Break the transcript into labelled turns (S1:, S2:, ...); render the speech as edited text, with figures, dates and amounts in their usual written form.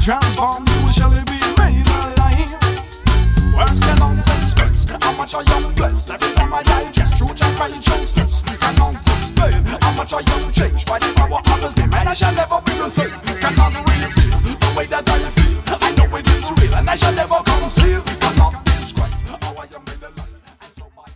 S1: transform you, shall it be made alive? Words cannot express how much I am blessed. Every time I digest truth and righteousness, cannot explain how much I am changed by the power of His name. And I shall never be the same. Cannot reveal the way that I feel. I know it is real, and I shall never